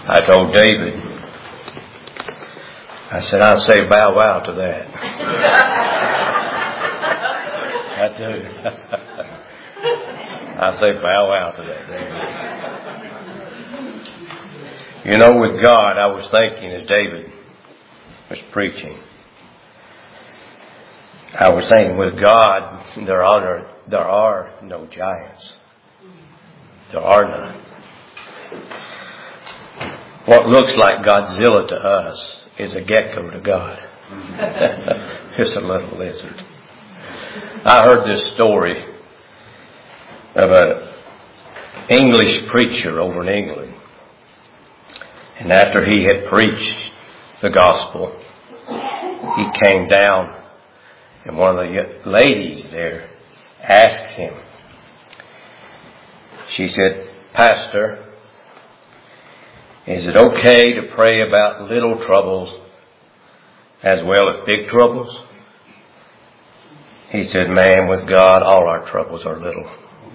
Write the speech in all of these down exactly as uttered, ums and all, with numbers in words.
I told David, I said, I say bow wow to that. I do. I say bow wow to that, David. You know, with God, I was thinking as David was preaching, I was saying with God, there are, there are no giants. There are none. What looks like Godzilla to us is a gecko to God. It's a little lizard. I heard this story of an English preacher over in England. And after he had preached the gospel, he came down, and one of the ladies there asked him, she said, Pastor, is it okay to pray about little troubles as well as big troubles? He said, man, with God, all our troubles are little.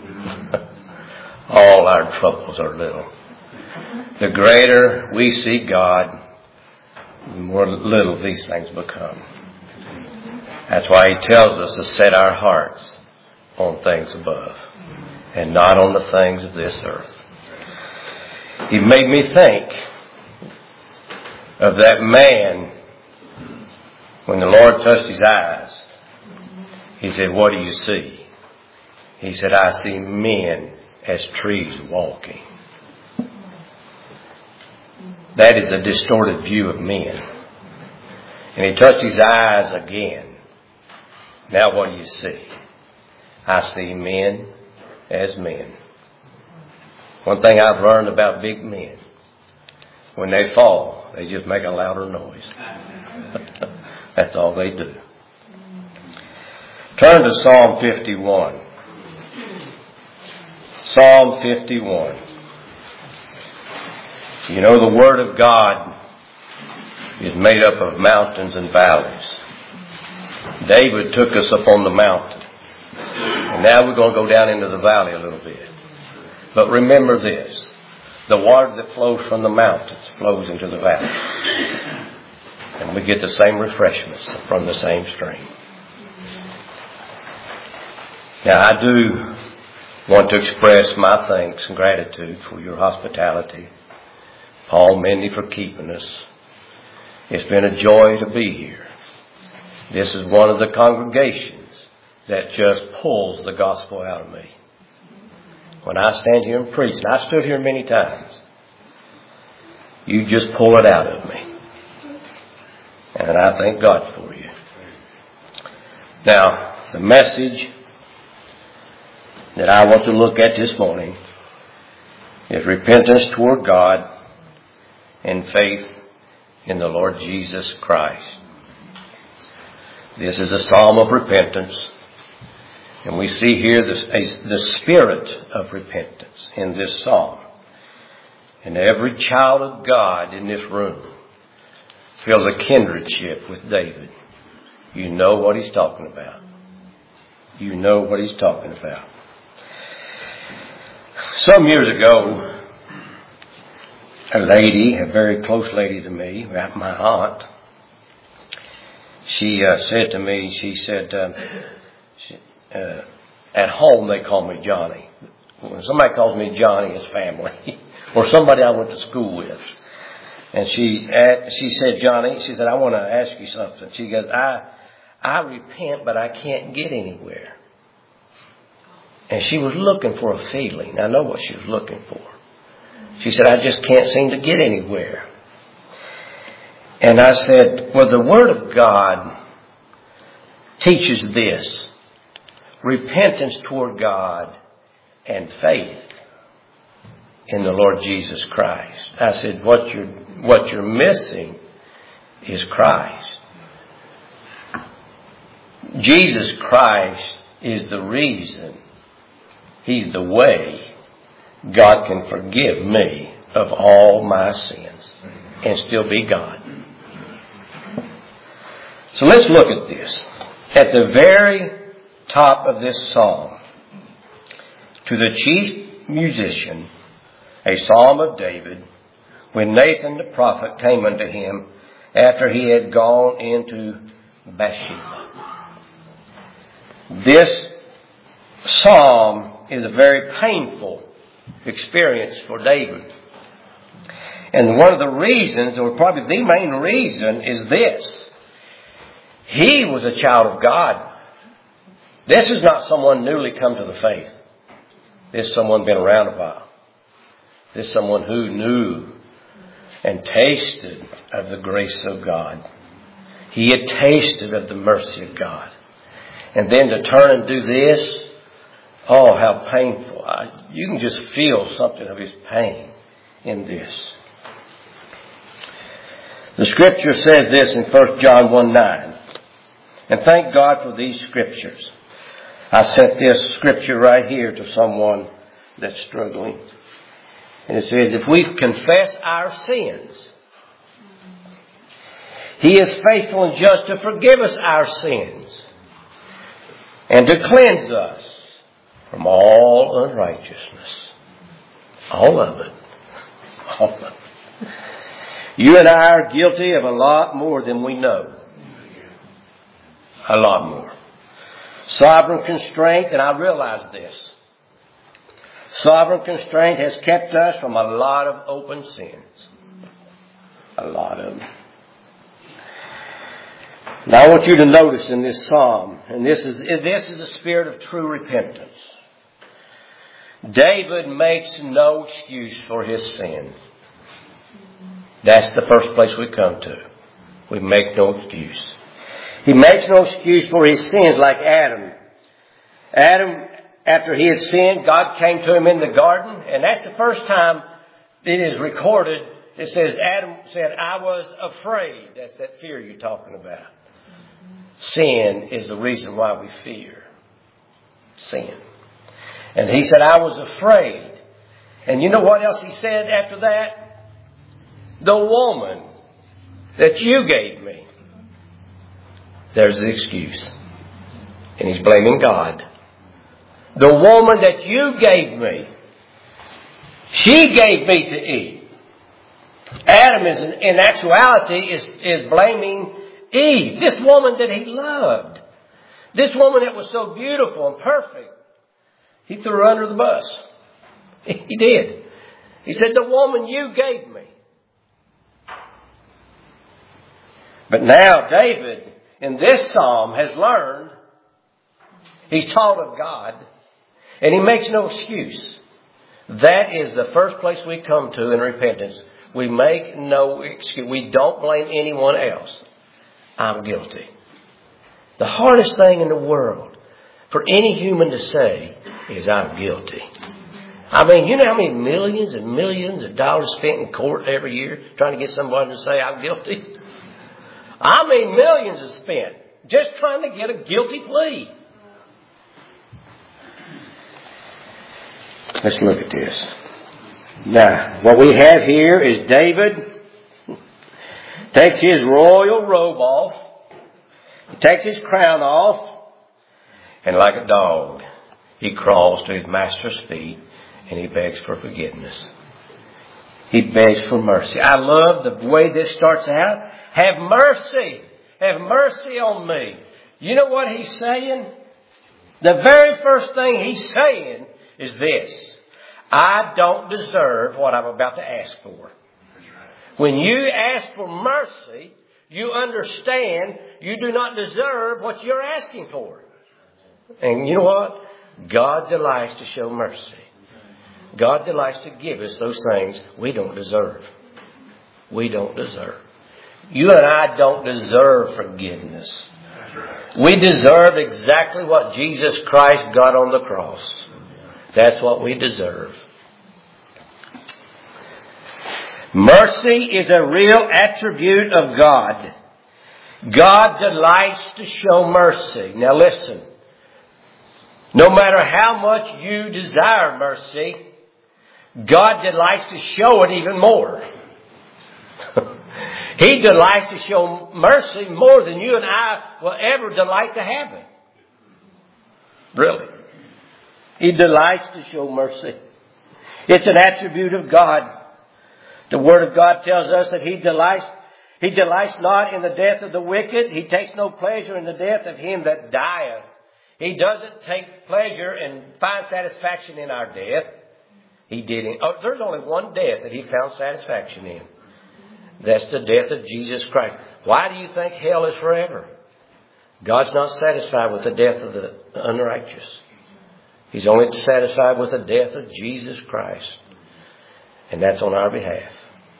All our troubles are little. The greater we see God, the more little these things become. That's why He tells us to set our hearts on things above and not on the things of this earth. He made me think of that man when the Lord touched his eyes. He said, what do you see? He said, I see men as trees walking. That is a distorted view of men. And he touched his eyes again. Now what do you see? I see men as men. One thing I've learned about big men, when they fall, they just make a louder noise. That's all they do. Turn to Psalm fifty-one. Psalm fifty-one. You know, the Word of God is made up of mountains and valleys. David took us up on the mountain. And now we're going to go down into the valley a little bit. But remember this. The water that flows from the mountains flows into the valley. And we get the same refreshments from the same stream. Now, I do want to express my thanks and gratitude for your hospitality. Paul Mindy for keeping us. It's been a joy to be here. This is one of the congregations that just pulls the gospel out of me. When I stand here and preach, and I stood here many times, you just pull it out of me. And I thank God for you. Now, the message that I want to look at this morning is repentance toward God and faith in the Lord Jesus Christ. This is a psalm of repentance. And we see here the, the spirit of repentance in this psalm. And every child of God in this room feels a kindredship with David. You know what he's talking about. You know what he's talking about. Some years ago, a lady, a very close lady to me, my aunt, she uh, said to me, she said, um, she, uh, at home they call me Johnny. When somebody calls me Johnny, it's family. Or somebody I went to school with. And she uh, she said, Johnny, she said, I want to ask you something. She goes, I, I repent, but I can't get anywhere. And she was looking for a feeling. I know what she was looking for. She said, I just can't seem to get anywhere. And I said, well, the Word of God teaches this. Repentance toward God and faith in the Lord Jesus Christ. I said, what you're, what you're missing is Christ. Jesus Christ is the reason. He's the way God can forgive me of all my sins and still be God. So let's look at this. At the very top of this psalm, to the chief musician, a psalm of David, when Nathan the prophet came unto him after he had gone into Bathsheba. This psalm is a very painful experience for David. And one of the reasons, or probably the main reason, is this. He was a child of God. This is not someone newly come to the faith. This is someone been around a while. This is someone who knew and tasted of the grace of God. He had tasted of the mercy of God. And then to turn and do this, oh, how painful. I, you can just feel something of his pain in this. The Scripture says this in First John one nine. And thank God for these Scriptures. I sent this Scripture right here to someone that's struggling. And it says, if we confess our sins, He is faithful and just to forgive us our sins and to cleanse us from all unrighteousness. All of it. All of it. You and I are guilty of a lot more than we know. A lot more. Sovereign constraint, and I realize this. Sovereign constraint has kept us from a lot of open sins. A lot of them. Now I want you to notice in this psalm, and this is, this is the spirit of true repentance. David makes no excuse for his sin. That's the first place we come to. We make no excuse. He makes no excuse for his sins like Adam. Adam, after he had sinned, God came to him in the garden, and that's the first time it is recorded. It says Adam said, I was afraid. That's that fear you're talking about. Sin is the reason why we fear. Sin. And he said, I was afraid. And you know what else he said after that? The woman that you gave me. There's the excuse. And he's blaming God. The woman that you gave me. She gave me to eat. Adam is in actuality is, is blaming Eve. This woman that he loved. This woman that was so beautiful and perfect. He threw her under the bus. He did. He said, the woman you gave me. But now David, in this psalm, has learned. He's taught of God. And he makes no excuse. That is the first place we come to in repentance. We make no excuse. We don't blame anyone else. I'm guilty. The hardest thing in the world for any human to say is I'm guilty. I mean, you know how many millions and millions of dollars spent in court every year trying to get somebody to say I'm guilty? I mean, millions are spent just trying to get a guilty plea. Let's look at this. Now, what we have here is David takes his royal robe off. He takes his crown off. And like a dog, he crawls to his master's feet and he begs for forgiveness. He begs for mercy. I love the way this starts out. Have mercy. Have mercy on me. You know what he's saying? The very first thing he's saying is this. I don't deserve what I'm about to ask for. When you ask for mercy, you understand you do not deserve what you're asking for. And you know what? God delights to show mercy. God delights to give us those things we don't deserve. We don't deserve. You and I don't deserve forgiveness. We deserve exactly what Jesus Christ got on the cross. That's what we deserve. Mercy is a real attribute of God. God delights to show mercy. Now listen. No matter how much you desire mercy, God delights to show it even more. He delights to show mercy more than you and I will ever delight to have it. Really. He delights to show mercy. It's an attribute of God. The Word of God tells us that He delights, He delights not in the death of the wicked. He takes no pleasure in the death of him that dieth. He doesn't take pleasure and find satisfaction in our death. He didn't. Oh, there's only one death that He found satisfaction in. That's the death of Jesus Christ. Why do you think hell is forever? God's not satisfied with the death of the unrighteous. He's only satisfied with the death of Jesus Christ. And that's on our behalf.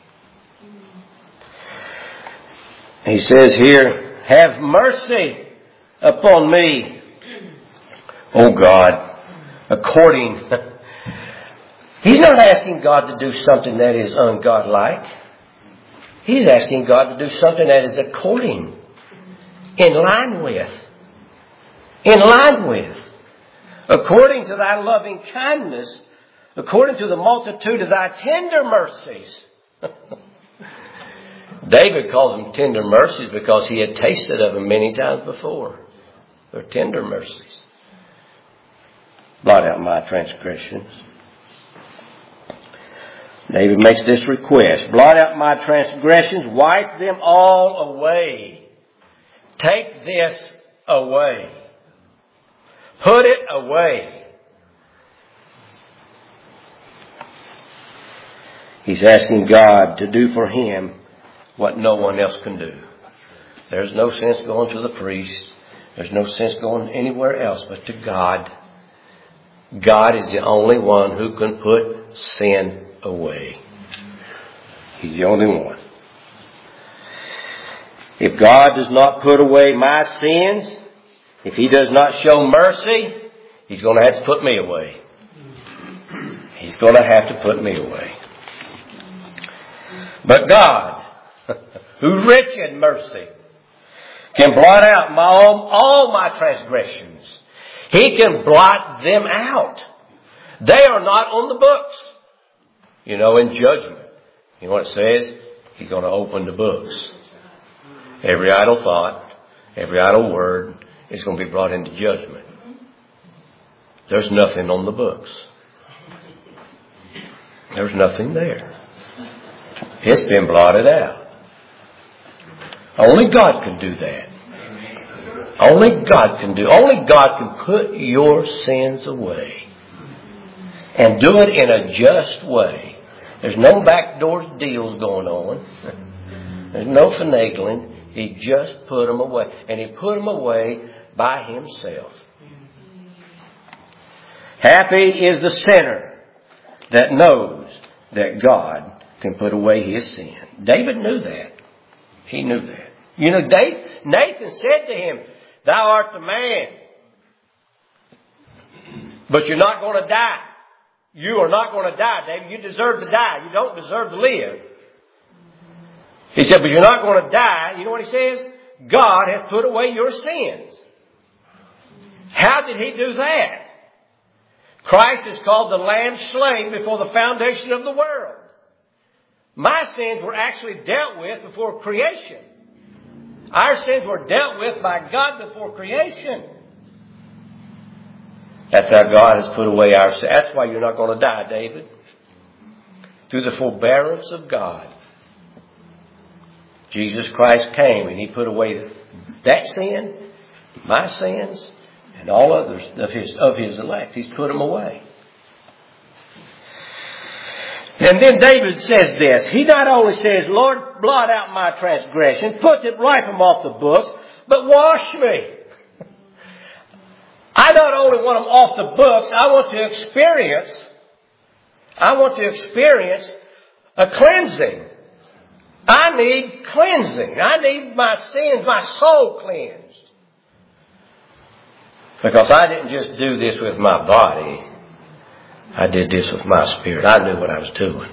He says here, have mercy upon me, O God, according. He's not asking God to do something that is ungodlike. He's asking God to do something that is according, in line with, in line with, according to thy loving kindness, according to the multitude of thy tender mercies. David calls them tender mercies because he had tasted of them many times before. They're tender mercies. Blot out my transgressions. David makes this request. Blot out my transgressions. Wipe them all away. Take this away. Put it away. He's asking God to do for him what no one else can do. There's no sense going to the priest. There's no sense going anywhere else but to God. God is the only one who can put sin away. He's the only one. If God does not put away my sins, if He does not show mercy, He's going to have to put me away. He's going to have to put me away. But God, who's rich in mercy, can blot out my all, all my transgressions. He can blot them out. They are not on the books. You know, in judgment. You know what it says? He's going to open the books. Every idle thought, every idle word is going to be brought into judgment. There's nothing on the books. There's nothing there. It's been blotted out. Only God can do that. Only God can do. Only God can put your sins away. And do it in a just way. There's no backdoor deals going on. There's no finagling. He just put them away. And He put them away by Himself. Happy is the sinner that knows that God can put away his sin. David knew that. He knew that. You know, Nathan said to him, thou art the man. But you're not going to die. You are not going to die, David. You deserve to die. You don't deserve to live. He said, but you're not going to die. You know what he says? God has put away your sins. How did He do that? Christ is called the Lamb slain before the foundation of the world. My sins were actually dealt with before creation. Our sins were dealt with by God before creation. That's how God has put away our sins. That's why you're not going to die, David. Through the forbearance of God. Jesus Christ came and He put away that sin, my sins, and all others of His, of His elect. He's put them away. And then David says this. He not only says, Lord, blot out my transgression, put it, wipe them off the books, but wash me. I not only want them off the books, I want to experience, I want to experience a cleansing. I need cleansing. I need my sins, my soul cleansed. Because I didn't just do this with my body. I did this with my spirit. I knew what I was doing.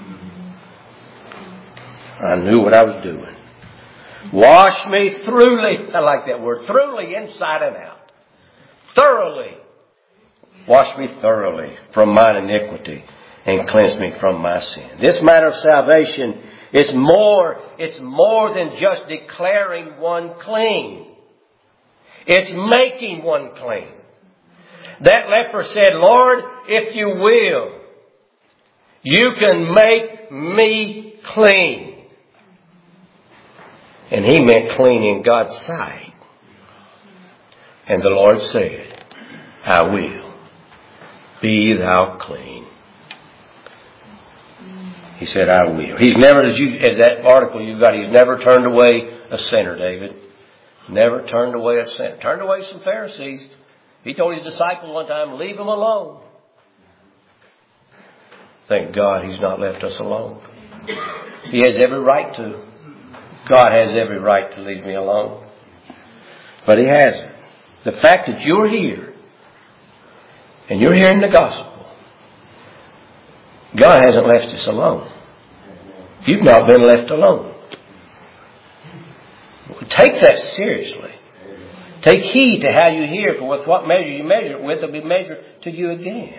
I knew what I was doing. Wash me thoroughly. I like that word. Thoroughly, inside and out. Thoroughly. Wash me thoroughly from mine iniquity and cleanse me from my sin. This matter of salvation is more, it's more than just declaring one clean. It's making one clean. That leper said, Lord, if you will, you can make me clean. And he meant clean in God's sight. And the Lord said, I will. Be thou clean. He said, I will. He's never, as, you, as that article you got, he's never turned away a sinner, David. Never turned away a sinner. Turned away some Pharisees. He told his disciples one time, leave them alone. Thank God he's not left us alone. He has every right to. God has every right to leave me alone. But he hasn't. The fact that you're here and you're hearing the gospel, God hasn't left us alone. You've not been left alone. Take that seriously. Take heed to how you hear, for with what measure you measure it with, it'll be measured to you again.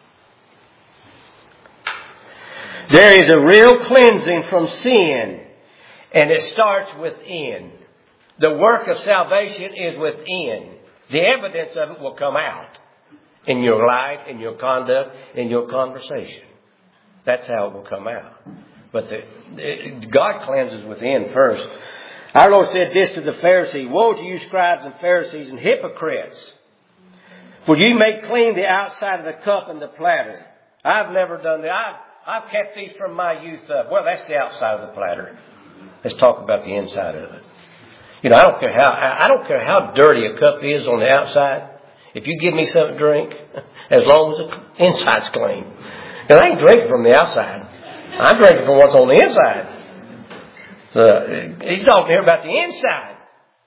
There is a real cleansing from sin, and it starts within. The work of salvation is within. The evidence of it will come out in your life, in your conduct, in your conversation. That's how it will come out. But the, it, God cleanses within first. Our Lord said this to the Pharisee, woe to you scribes and Pharisees and hypocrites, for you make clean the outside of the cup and the platter. I've never done that. I've, I've kept these from my youth up. Well, that's the outside of the platter. Let's talk about the inside of it. You know, I don't care how I don't care how dirty a cup is on the outside. If you give me something to drink, as long as the inside's clean. And I ain't drinking from the outside. I'm drinking from what's on the inside. So he's talking here about the inside.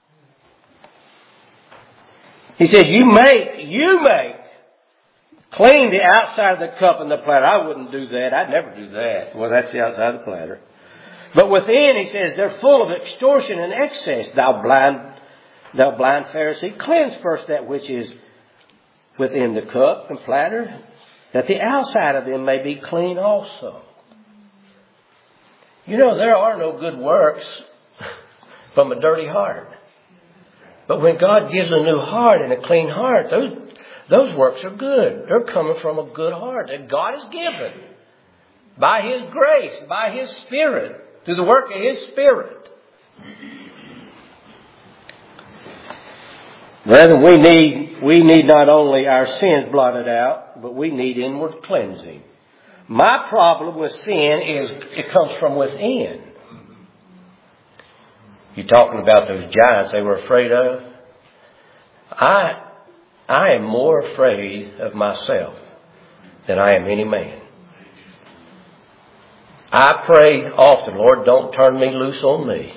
He said, you make, you make clean the outside of the cup and the platter. I wouldn't do that. I'd never do that. Well, that's the outside of the platter. But within, he says, they're full of extortion and excess. Thou blind, thou blind Pharisee, cleanse first that which is within the cup and platter, that the outside of them may be clean also. You know, there are no good works from a dirty heart. But when God gives a new heart and a clean heart, those, those works are good. They're coming from a good heart that God has given by His grace, by His Spirit, through the work of His Spirit. Brethren, we need, we need not only our sins blotted out, but we need inward cleansing. My problem with sin is it comes from within. You're talking about those giants they were afraid of. I, I am more afraid of myself than I am any man. I pray often, Lord, don't turn me loose on me.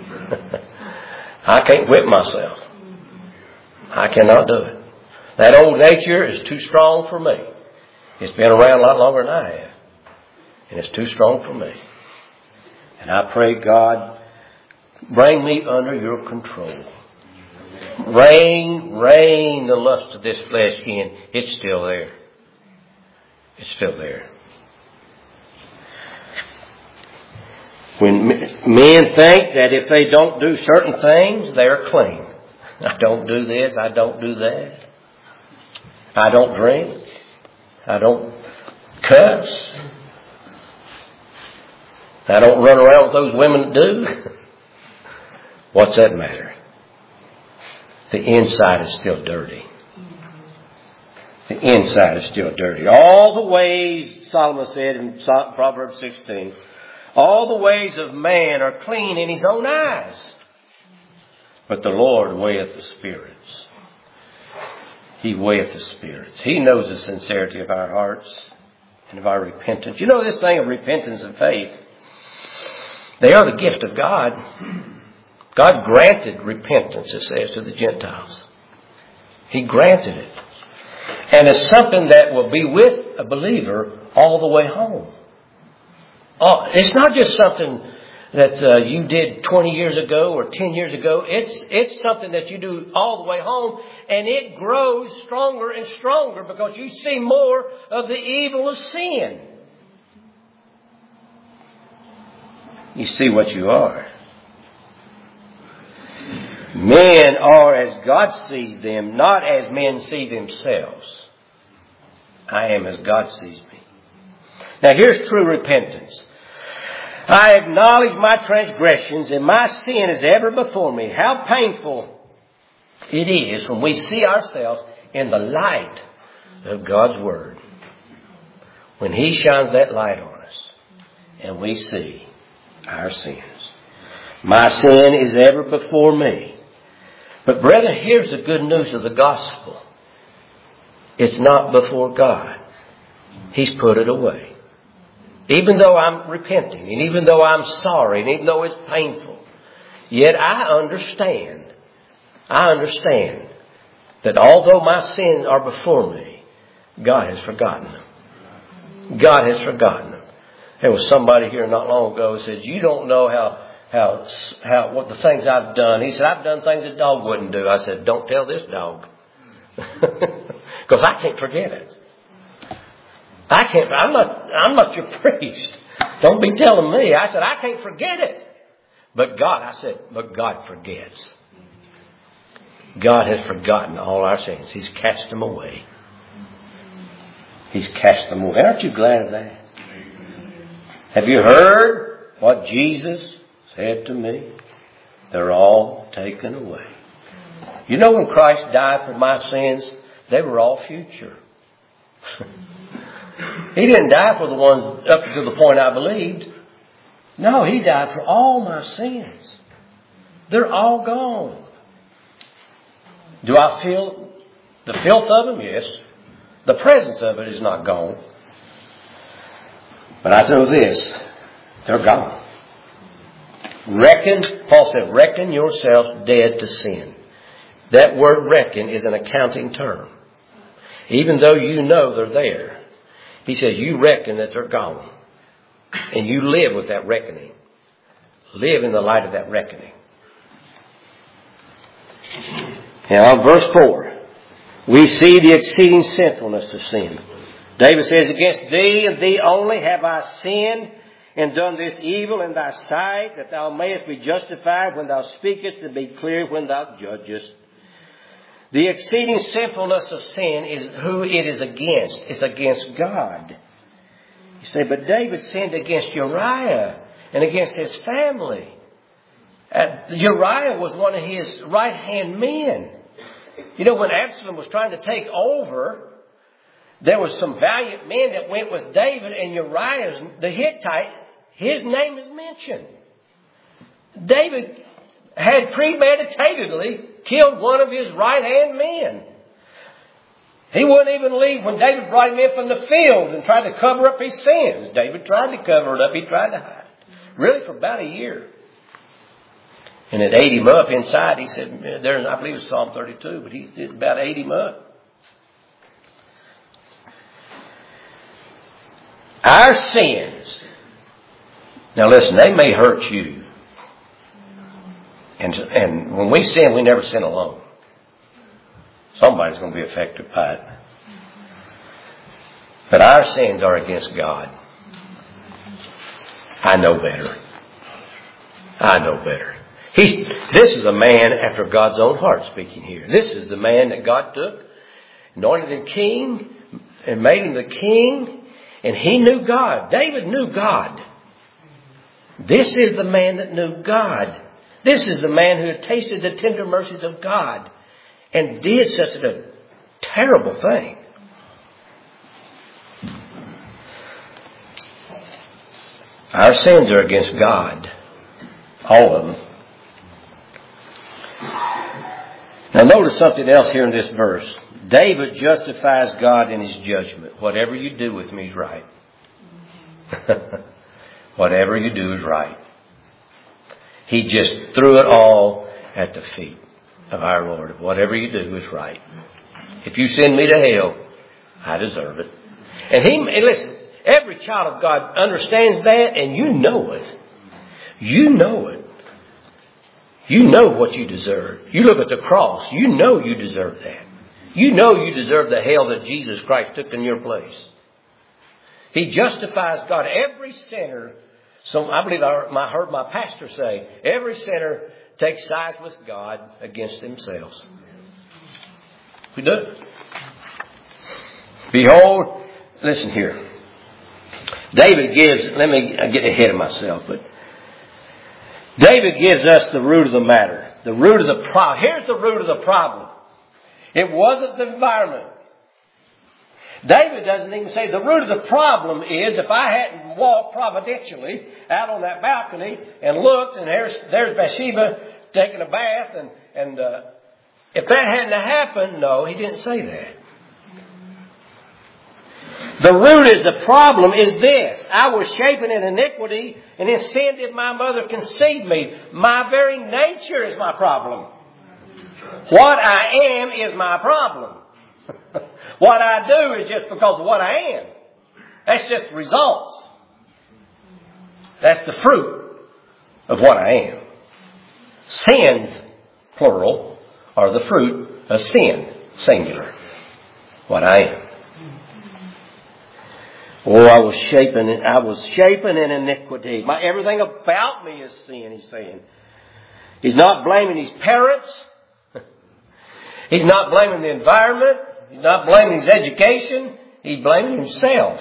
I can't whip myself. I cannot do it. That old nature is too strong for me. It's been around a lot longer than I have. And it's too strong for me. And I pray, God, bring me under your control. Rein, rein the lust of this flesh in. It's still there. It's still there. When men think that if they don't do certain things, they're clean. I don't do this, I don't do that. I don't drink. I don't cuss. I don't run around with those women that do. What's that matter? The inside is still dirty. The inside is still dirty. All the ways, Solomon said in Proverbs sixteen, all the ways of man are clean in his own eyes. But the Lord weigheth the spirits. He weigheth the spirits. He knows the sincerity of our hearts and of our repentance. You know this thing of repentance and faith, they are the gift of God. God granted repentance, it says, to the Gentiles. He granted it. And it's something that will be with a believer all the way home. Oh, it's not just something that uh, you did twenty years ago or ten years ago. It's, it's something that you do all the way home. And it grows stronger and stronger because you see more of the evil of sin. You see what you are. Men are as God sees them, not as men see themselves. I am as God sees me. Now here's true repentance. I acknowledge my transgressions, and my sin is ever before me. How painful it is when we see ourselves in the light of God's Word. When He shines that light on us, and we see our sins. My sin is ever before me. But brethren, here's the good news of the gospel. It's not before God. He's put it away. Even though I'm repenting, and even though I'm sorry, and even though it's painful, yet I understand, I understand that although my sins are before me, God has forgotten them. God has forgotten them. There was somebody here not long ago who said, you don't know how, how, how, what the things I've done. He said, I've done things a dog wouldn't do. I said, don't tell this dog. Because I can't forget it. I can't, I'm not, I'm not your priest. Don't be telling me. I said, I can't forget it. But God, I said, but God forgets. God has forgotten all our sins. He's cast them away. He's cast them away. Aren't you glad of that? Have you heard what Jesus said to me? They're all taken away. You know, when Christ died for my sins, they were all future. He didn't die for the ones up to the point I believed. No, He died for all my sins. They're all gone. Do I feel the filth of them? Yes. The presence of it is not gone. But I know this. They're gone. Reckon, Paul said, reckon yourself dead to sin. That word reckon is an accounting term. Even though you know they're there. He says you reckon that they're gone. And you live with that reckoning. Live in the light of that reckoning. Now, verse four. We see the exceeding sinfulness of sin. David says, against thee and thee only have I sinned and done this evil in thy sight, that thou mayest be justified when thou speakest and be clear when thou judgest. The exceeding sinfulness of sin is who it is against. It's against God. You say, but David sinned against Uriah and against his family. Uh, Uriah was one of his right-hand men. You know, when Absalom was trying to take over, there was some valiant men that went with David, and Uriah, the Hittite, his name is mentioned. David had premeditatedly killed one of his right-hand men. He wouldn't even leave when David brought him in from the field and tried to cover up his sins. David tried to cover it up. He tried to hide it. Really for about a year. And it ate him up inside. He said, there, I believe it's Psalm thirty-two, but he it about ate him up. Our sins. Now listen, they may hurt you. And, and when we sin, we never sin alone. Somebody's going to be affected by it. But our sins are against God. I know better. I know better. He's, this is a man after God's own heart speaking here. This is the man that God took, anointed him king, and made him the king. And he knew God. David knew God. This is the man that knew God. This is the man who had tasted the tender mercies of God and did such a terrible thing. Our sins are against God. All of them. Now notice something else here in this verse. David justifies God in his judgment. Whatever you do with me is right. Whatever you do is right. He just threw it all at the feet of our Lord. Whatever you do is right. If you send me to hell, I deserve it. And he, and listen, every child of God understands that, and you know it. You know it. You know what you deserve. You look at the cross. You know you deserve that. You know you deserve the hell that Jesus Christ took in your place. He justifies God. Every sinner, so I believe I heard my pastor say, every sinner takes sides with God against themselves. We do. Behold, listen here. David gives, let me get ahead of myself, but David gives us the root of the matter. The root of the problem. Here's the root of the problem. It wasn't the environment. David doesn't even say the root of the problem is if I hadn't walked providentially out on that balcony and looked and there's, there's Bathsheba taking a bath and, and uh, if that hadn't happened, no, he didn't say that. The root is the problem is this. I was shapen in iniquity, and in sin did my mother conceive me. My very nature is my problem. What I am is my problem. What I do is just because of what I am. That's just results. That's the fruit of what I am. Sins, plural, are the fruit of sin, singular. What I am. Oh, I was shapen, I was shapen in iniquity. My, everything about me is sin, he's saying. He's not blaming his parents. He's not blaming the environment. He's not blaming his education. He's blaming himself.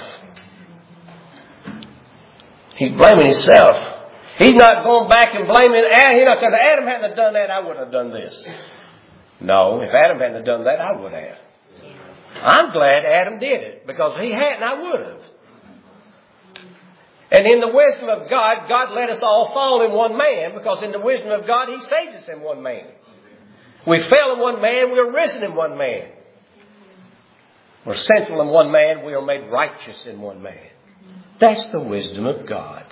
He's blaming himself. He's not going back and blaming Adam. He's not saying, if Adam hadn't done that, I wouldn't have done this. No, if Adam hadn't done that, I would have. I'm glad Adam did it, because if he hadn't, I would have. And in the wisdom of God, God let us all fall in one man, because in the wisdom of God, he saved us in one man. We fell in one man, we are risen in one man. We're sinful in one man, we are made righteous in one man. That's the wisdom of God.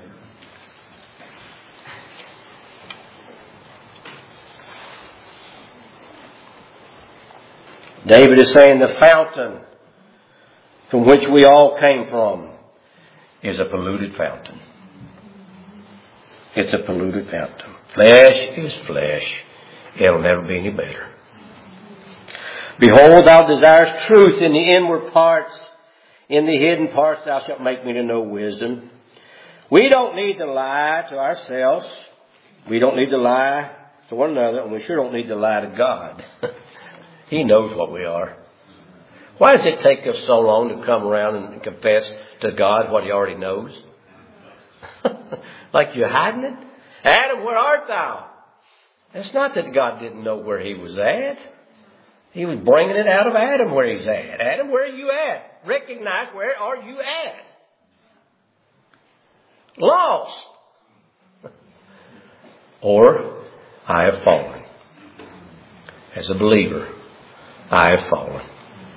David is saying the fountain from which we all came from is a polluted fountain. It's a polluted fountain. Flesh is flesh. It'll never be any better. Behold, thou desirest truth in the inward parts. In the hidden parts thou shalt make me to know wisdom. We don't need to lie to ourselves. We don't need to lie to one another. And we sure don't need to lie to God. He knows what we are. Why does it take us so long to come around and confess to God what he already knows? Like you're hiding it? Adam, where art thou? It's not that God didn't know where he was at. He was bringing it out of Adam where he's at. Adam, where are you at? Recognize, where are you at? Lost. Or, I have fallen. As a believer, I have fallen.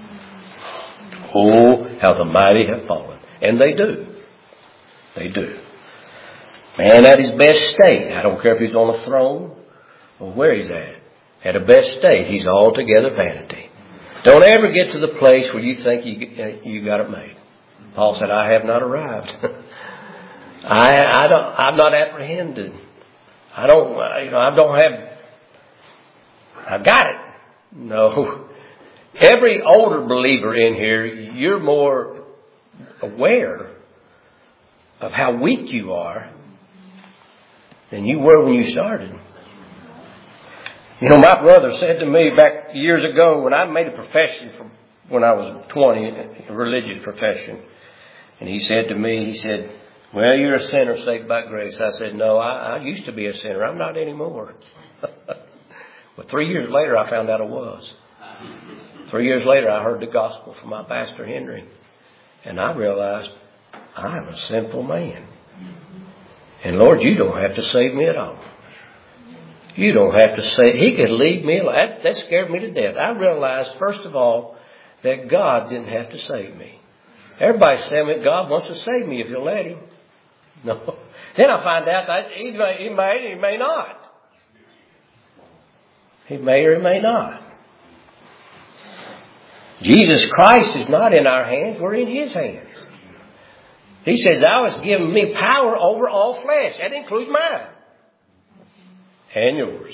Oh, how the mighty have fallen. And they do. They do. Man at his best state. I don't care if he's on a throne or where he's at. At a best state, he's altogether vanity. Don't ever get to the place where you think you you got it made. Paul said, I have not arrived. I I don't I'm not apprehended. I don't you know I don't have I've got it. No. Every older believer in here, you're more aware of how weak you are than you were when you started. You know, my brother said to me back years ago when I made a profession for, when I was twenty, a religious profession. And he said to me, he said, well, you're a sinner saved by grace. I said, no, I, I used to be a sinner. I'm not anymore. Well, three years later, I found out I was. Three years later, I heard the gospel from my pastor, Henry. And I realized I'm a sinful man. And Lord, you don't have to save me at all. You don't have to say, he could leave me alone. That, that scared me to death. I realized, first of all, that God didn't have to save me. Everybody's saying that God wants to save me if you'll let him. No. Then I find out that he may, he may, he may not. He may or he may not. Jesus Christ is not in our hands. We're in his hands. He says, thou hast given me power over all flesh. That includes mine. And yours.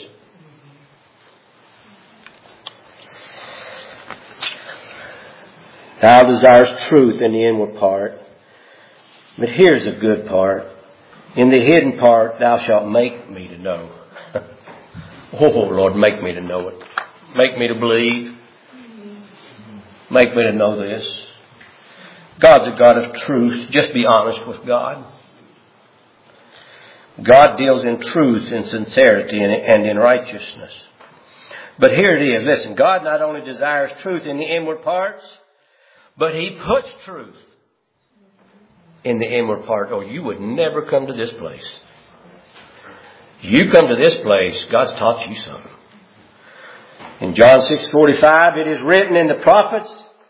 Thou desirest truth in the inward part. But here's the good part. In the hidden part, thou shalt make me to know. Oh, Lord, make me to know it. Make me to believe. Make me to know this. God's a God of truth. Just be honest with God. God deals in truth and sincerity and in righteousness. But here it is. Listen, God not only desires truth in the inward parts, but He puts truth in the inward part. Oh, you would never come to this place. You come to this place, God's taught you something. In John six forty-five, it is written in the prophets,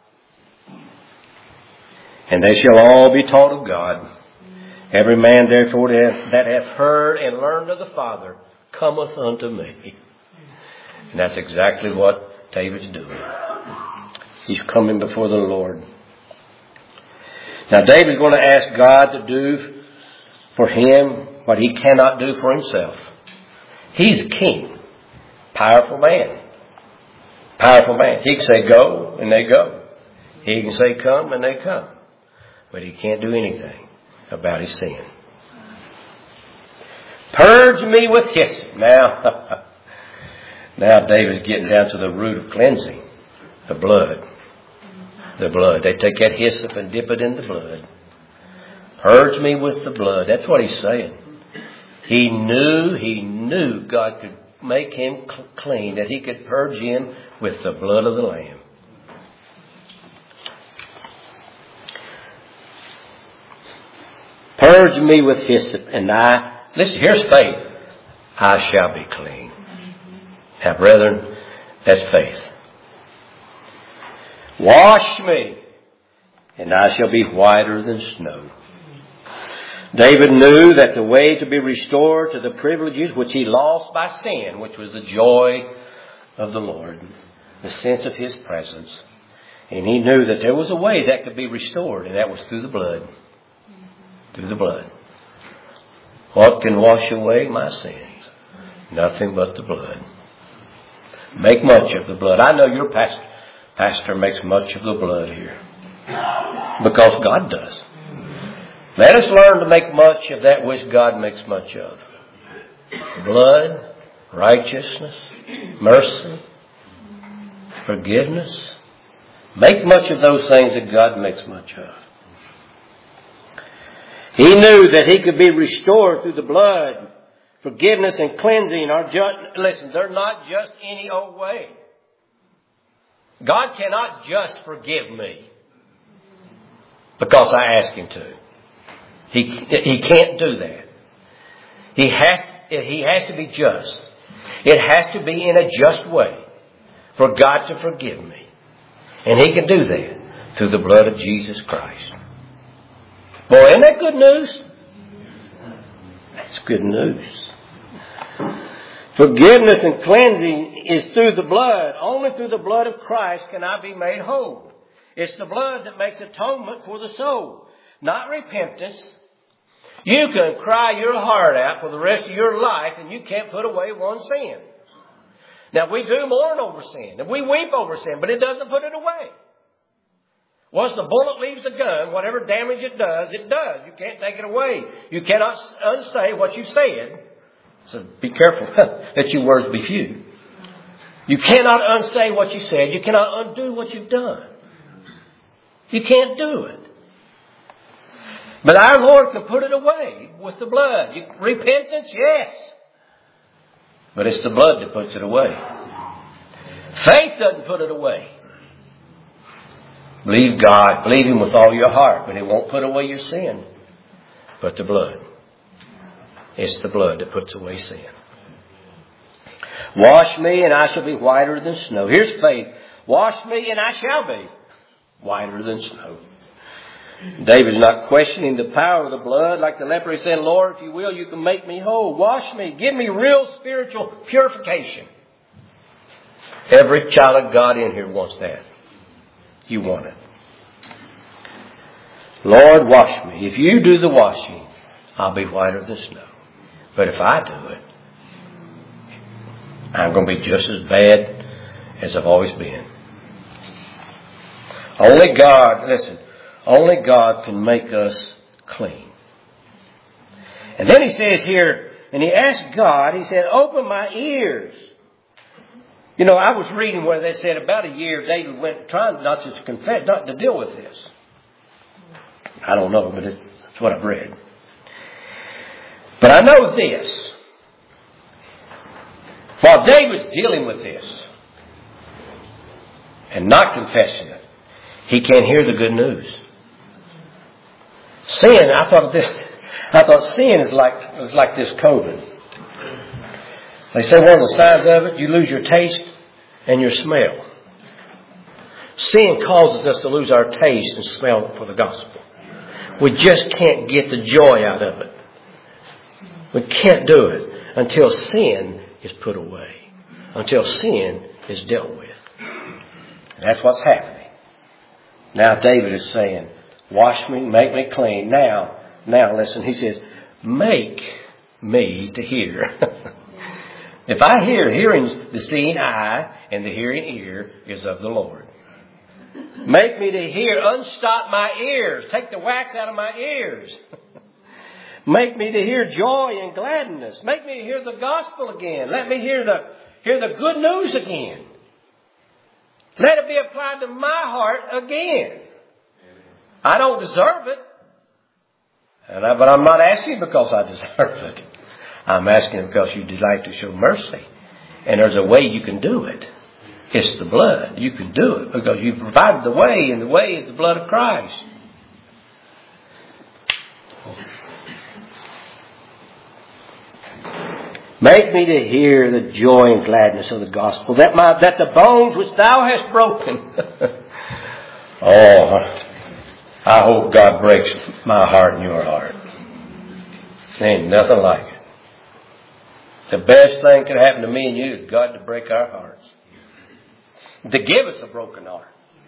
and they shall all be taught of God. Every man therefore that hath heard and learned of the Father cometh unto me. And that's exactly what David's doing. He's coming before the Lord. Now David's going to ask God to do for him what he cannot do for himself. He's king. Powerful man. Powerful man. He can say go, and they go. He can say come, and they come. But he can't do anything about his sin. Purge me with hyssop. Now, now David's getting down to the root of cleansing. The blood. The blood. They take that hyssop and dip it in the blood. Purge me with the blood. That's what he's saying. He knew, he knew God could make him clean, that He could purge him with the blood of the Lamb. Purge me with hyssop, and I, listen, here's faith. I shall be clean. Now, brethren, that's faith. Wash me, and I shall be whiter than snow. David knew that the way to be restored to the privileges which he lost by sin, which was the joy of the Lord, the sense of His presence. And he knew that there was a way that could be restored, and that was through the blood. Through the blood. What can wash away my sins? Nothing but the blood. Make much of the blood. I know your pastor, pastor makes much of the blood here. Because God does. Let us learn to make much of that which God makes much of. Blood, righteousness, mercy, forgiveness. Make much of those things that God makes much of. He knew that he could be restored through the blood. Forgiveness and cleansing are just, listen, they're not just any old way. God cannot just forgive me because I ask Him to. He, he can't do that. He has, he has to be just. It has to be in a just way for God to forgive me. And He can do that through the blood of Jesus Christ. Boy, isn't that good news? That's good news. Forgiveness and cleansing is through the blood. Only through the blood of Christ can I be made whole. It's the blood that makes atonement for the soul, not repentance. You can cry your heart out for the rest of your life and you can't put away one sin. Now we do mourn over sin and we weep over sin, but it doesn't put it away. Once the bullet leaves the gun, whatever damage it does, it does. You can't take it away. You cannot unsay what you said. So be careful that your words be few. You cannot unsay what you said. You cannot undo what you've done. You can't do it. But our Lord can put it away with the blood. You, repentance, yes. But it's the blood that puts it away. Faith doesn't put it away. Believe God. Believe Him with all your heart. But it won't put away your sin. But the blood. It's the blood that puts away sin. Wash me and I shall be whiter than snow. Here's faith. Wash me and I shall be whiter than snow. David's not questioning the power of the blood. Like the leper, he's saying, Lord, if you will, you can make me whole. Wash me. Give me real spiritual purification. Every child of God in here wants that. You want it. Lord, wash me. If you do the washing, I'll be whiter than snow. But if I do it, I'm going to be just as bad as I've always been. Only God, listen, only God can make us clean. And then he says here, and he asked God, he said, open my ears. You know, I was reading where they said about a year David went trying not to confess, not to deal with this. I don't know, but it's, it's what I've read. But I know this. While David's dealing with this and not confessing it, he can't hear the good news. Sin, I thought of this. I thought sin is like is like this COVID. They say one of the signs of it, you lose your taste and your smell. Sin causes us to lose our taste and smell for the gospel. We just can't get the joy out of it. We can't do it until sin is put away. Until sin is dealt with. And that's what's happening. Now David is saying, wash me, make me clean. Now, now listen, he says, make me to hear. If I hear, hearing, the seeing eye and the hearing ear is of the Lord. Make me to hear, unstop my ears, take the wax out of my ears. Make me to hear joy and gladness. Make me to hear the gospel again. Let me hear the, hear the good news again. Let it be applied to my heart again. I don't deserve it. And I, but I'm not asking because I deserve it. I'm asking because you delight to show mercy. And there's a way you can do it. It's the blood. You can do it because you provided the way, and the way is the blood of Christ. Make me to hear the joy and gladness of the gospel, that my that the bones which thou hast broken. Oh, I hope God breaks my heart and your heart. There ain't nothing like it. The best thing could happen to me and you is God to break our hearts. To give us a broken heart.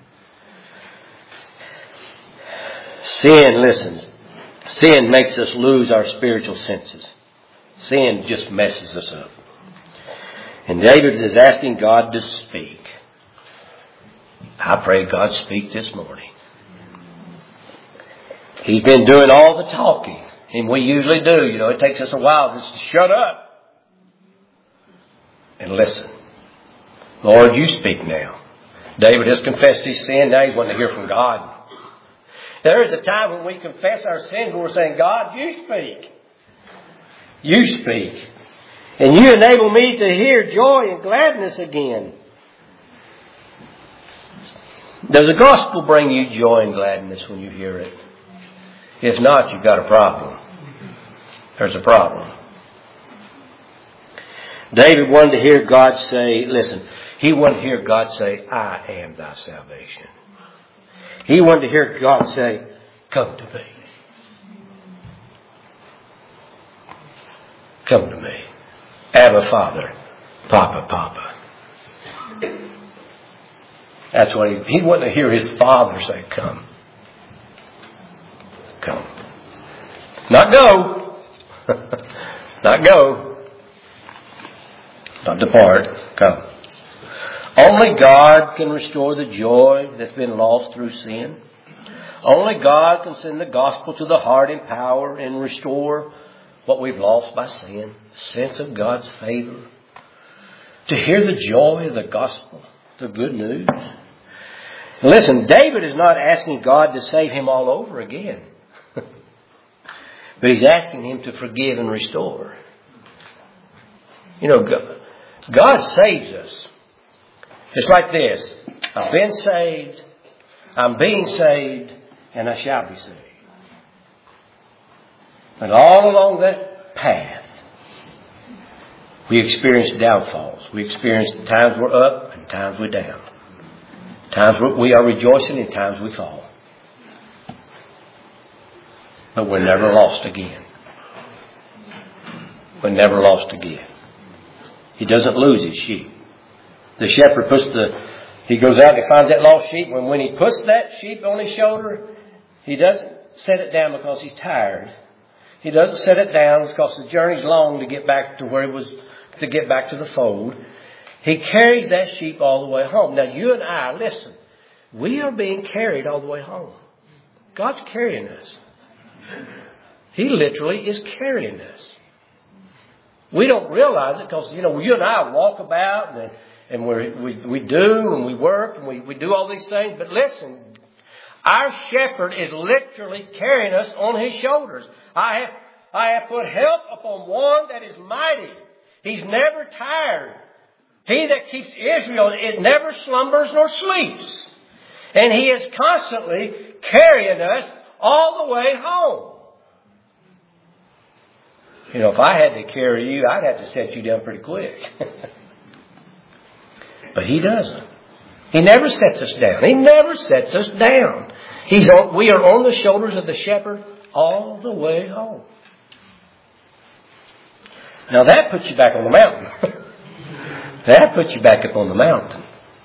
Sin, listens. Sin makes us lose our spiritual senses. Sin just messes us up. And David is asking God to speak. I pray God speak this morning. He's been doing all the talking. And we usually do. You know, it takes us a while just to shut up and listen. Lord, you speak now. David has confessed his sin. Now he's wanting to hear from God. There is a time when we confess our sins and we're saying, God, you speak. You speak. And you enable me to hear joy and gladness again. Does the gospel bring you joy and gladness when you hear it? If not, you've got a problem. There's a problem. David wanted to hear God say, listen, he wanted to hear God say, I am thy salvation. He wanted to hear God say, come to me. Come to me. Abba, Father. Papa, Papa. That's what he, he wanted to hear his Father say, come. Come. Not go. Not go. Not depart. Come. Only God can restore the joy that's been lost through sin. Only God can send the gospel to the heart in power and restore what we've lost by sin. The sense of God's favor. To hear the joy of the gospel. The good news. Listen, David is not asking God to save him all over again. But he's asking him to forgive and restore. You know, God, God saves us. It's like this. I've been saved. I'm being saved. And I shall be saved. And all along that path, we experience downfalls. We experience times we're up and times we're down. Times we are rejoicing and times we fall. But we're never lost again. We're never lost again. He doesn't lose his sheep. The shepherd puts the, he goes out and he finds that lost sheep. And when he puts that sheep on his shoulder, he doesn't set it down because he's tired. He doesn't set it down because the journey's long to get back to where he was, to get back to the fold. He carries that sheep all the way home. Now you and I, listen, we are being carried all the way home. God's carrying us. He literally is carrying us. We don't realize it because, you know, you and I walk about and, and we're, we we do and we work and we, we do all these things. But listen, Our shepherd is literally carrying us on his shoulders. I have, I have put help upon one that is mighty. He's never tired. He that keeps Israel, it never slumbers nor sleeps. And he is constantly carrying us all the way home. You know, if I had to carry you, I'd have to set you down pretty quick. But he doesn't. He never sets us down. He never sets us down. He's on, we are on the shoulders of the shepherd all the way home. Now that puts you back on the mountain. That puts you back up on the mountain.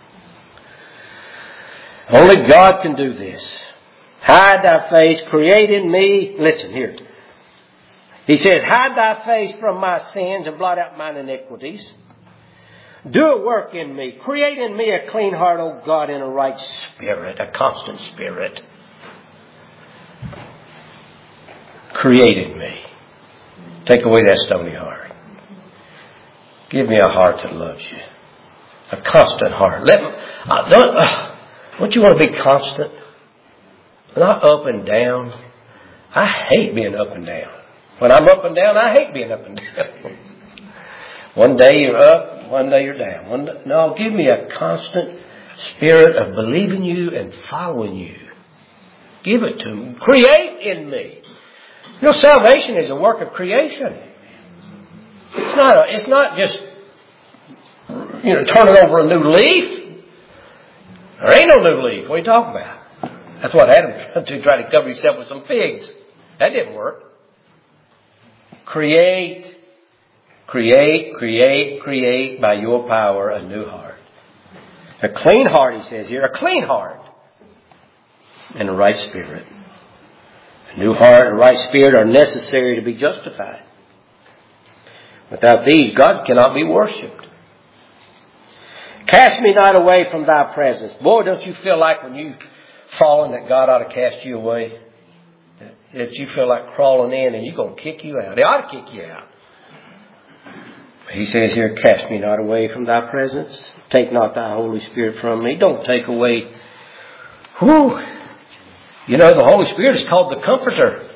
Only God can do this. Hide thy face, create in me. Listen here. He says, hide thy face from my sins and blot out mine iniquities. Do a work in me. Create in me a clean heart, O God, and a right spirit, a constant spirit. Create in me. Take away that stony heart. Give me a heart that loves you. A constant heart. Let me, uh, don't, uh, don't you want to be constant? Not up and down. I hate being up and down. When I'm up and down, I hate being up and down. One day you're up, one day you're down. One day, no, give me a constant spirit of believing you and following you. Give it to me. Create in me. You know, salvation is a work of creation. It's not a, it's not just, you know, turning over a new leaf. There ain't no new leaf. What are you talking about? That's what Adam tried to try to cover himself with some figs. That didn't work. Create, create, create, create by your power a new heart. A clean heart, he says here, a clean heart and a right spirit. A new heart and a right spirit are necessary to be justified. Without these, God cannot be worshipped. Cast me not away from thy presence. Boy, don't you feel like when you've fallen that God ought to cast you away? That you feel like crawling in and you're going to kick you out. He ought to kick you out. He says here, cast me not away from thy presence. Take not thy Holy Spirit from me. Don't take away. Whew. You know, the Holy Spirit is called the Comforter.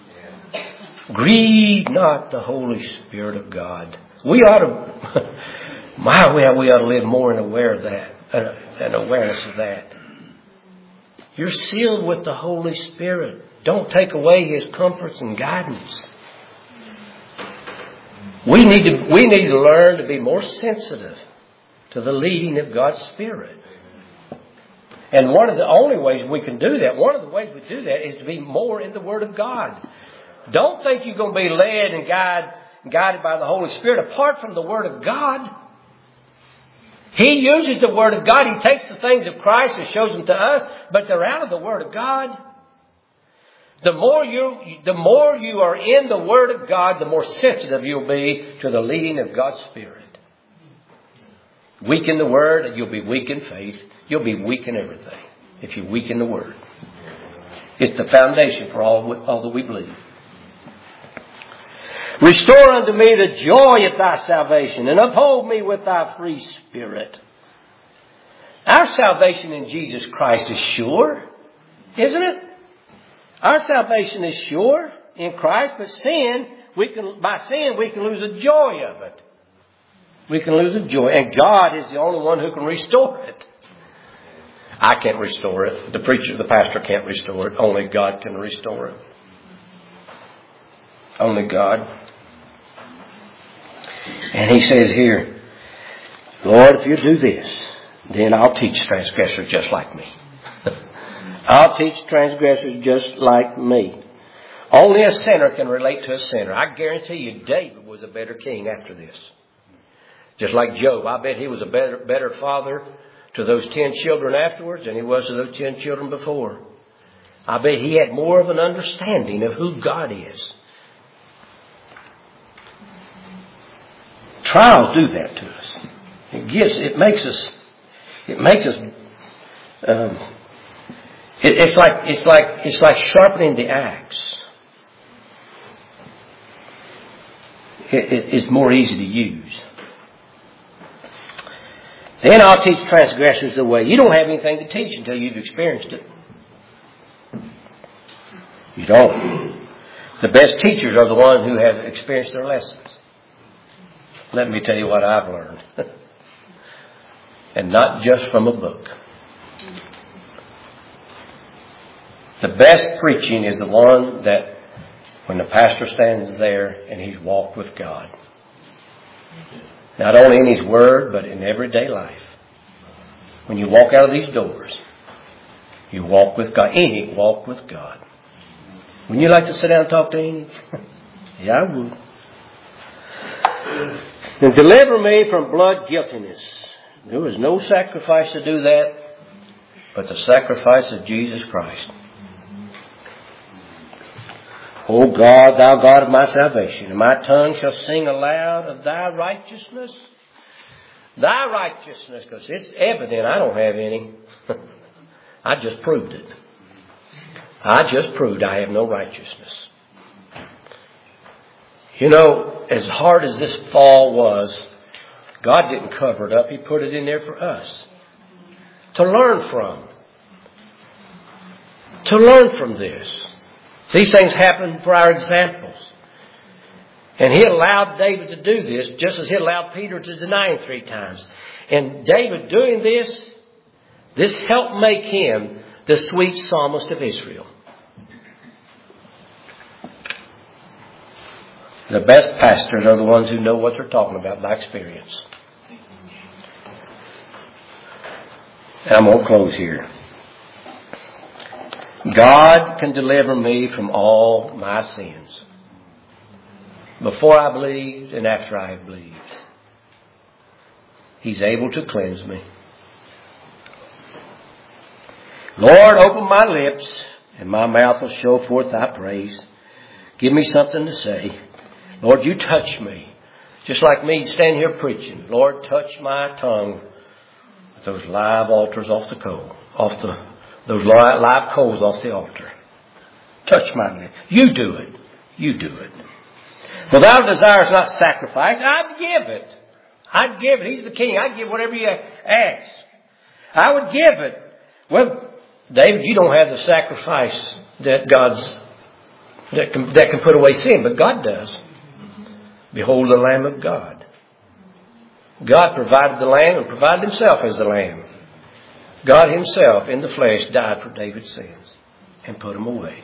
Grieve not the Holy Spirit of God. We ought to, my, we ought to live more in aware of that, an awareness of that. You're sealed with the Holy Spirit. Don't take away His comforts and guidance. We need to, we need to learn to be more sensitive to the leading of God's Spirit. And one of the only ways we can do that, one of the ways we do that is to be more in the Word of God. Don't think you're going to be led and guided, guided by the Holy Spirit apart from the Word of God. He uses the Word of God. He takes the things of Christ and shows them to us, but they're out of the Word of God. The more you, the more you are in the Word of God, the more sensitive you'll be to the leading of God's Spirit. Weak in the Word, and you'll be weak in faith. You'll be weak in everything if you weaken the Word. It's the foundation for all, all that we believe. Restore unto me the joy of thy salvation, and uphold me with thy free spirit. Our salvation in Jesus Christ is sure, isn't it? Our salvation is sure in Christ, but sin, we can, by sin, we can lose the joy of it. We can lose the joy, and God is the only one who can restore it. I can't restore it. The preacher, the pastor can't restore it. Only God can restore it. Only God. And he says here, Lord, if you do this, then I'll teach transgressors just like me. I'll teach transgressors just like me. Only a sinner can relate to a sinner. I guarantee you David was a better king after this. Just like Job. I bet he was a better, better father to those ten children afterwards than he was to those ten children before. I bet he had more of an understanding of who God is. Trials do that to us. It gives, it makes us, it makes us, um, it, it's like, it's like, it's like sharpening the axe. It, it, it's more easy to use. Then I'll teach transgressors the way. You don't have anything to teach until you've experienced it. You don't. The best teachers are the ones who have experienced their lessons. Let me tell you what I've learned. And not just from a book. The best preaching is the one that when the pastor stands there and he's walked with God. Not only in his word, but in everyday life. When you walk out of these doors, you walk with God. Any walk with God. Wouldn't you like to sit down and talk to any? Yeah, I would. And deliver me from blood guiltiness. There was no sacrifice to do that but the sacrifice of Jesus Christ. O God, thou God of my salvation, and my tongue shall sing aloud of thy righteousness. Thy righteousness, because it's evident I don't have any. I just proved it. I just proved I have no righteousness. You know, as hard as this fall was, God didn't cover it up. He put it in there for us to learn from. To learn from this. These things happen for our examples. And He allowed David to do this just as He allowed Peter to deny Him three times. And David doing this, this helped make him the sweet psalmist of Israel. The best pastors are the ones who know what they're talking about by experience. And I'm going to close here. God can deliver me from all my sins. Before I believed and after I have believed. He's able to cleanse me. Lord, open my lips and my mouth will show forth thy praise. Give me something to say. Lord, you touch me. Just like me standing here preaching. Lord, touch my tongue with those live altars off the coal. Off the, those live, live coals off the altar. Touch my lips. You do it. You do it. For thou desirest not sacrifice. I'd give it. I'd give it. He's the king. I'd give whatever you ask. I would give it. Well, David, you don't have the sacrifice that God's, that can, that can put away sin, but God does. Behold the Lamb of God. God provided the Lamb and provided Himself as the Lamb. God Himself in the flesh died for David's sins and put them away.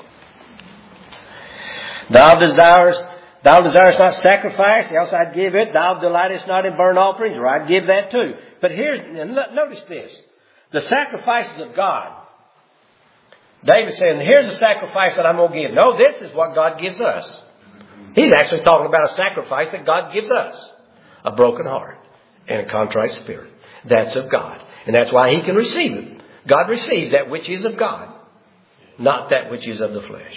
Thou desirest, thou desirest not sacrifice, else I'd give it. Thou delightest not in burnt offerings, or I'd give that too. But here's, notice this. The sacrifices of God. David saying, here's the sacrifice that I'm going to give. No, this is what God gives us. He's actually talking about a sacrifice that God gives us. A broken heart and a contrite spirit. That's of God. And that's why He can receive it. God receives that which is of God. Not that which is of the flesh.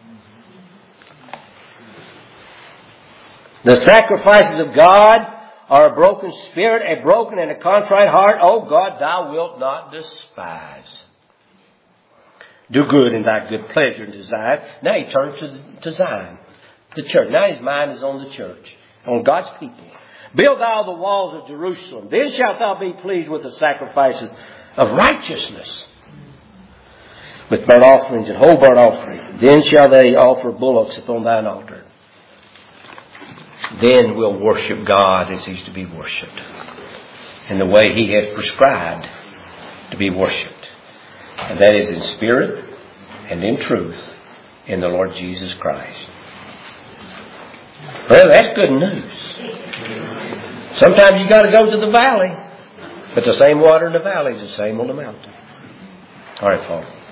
The sacrifices of God are a broken spirit, a broken and a contrite heart. Oh God, thou wilt not despise. Do good in thy good pleasure and desire. Now he turns to, to Zion, the church. Now his mind is on the church, on God's people. Build thou the walls of Jerusalem. Then shalt thou be pleased with the sacrifices of righteousness, with burnt offerings and whole burnt offering. Then shall they offer bullocks upon thine altar. Then we'll worship God as He's to be worshipped, in the way He has prescribed to be worshipped. And that is in spirit and in truth in the Lord Jesus Christ. Well, that's good news. Sometimes you got to go to the valley, but the same water in the valley is the same on the mountain. All right, folks.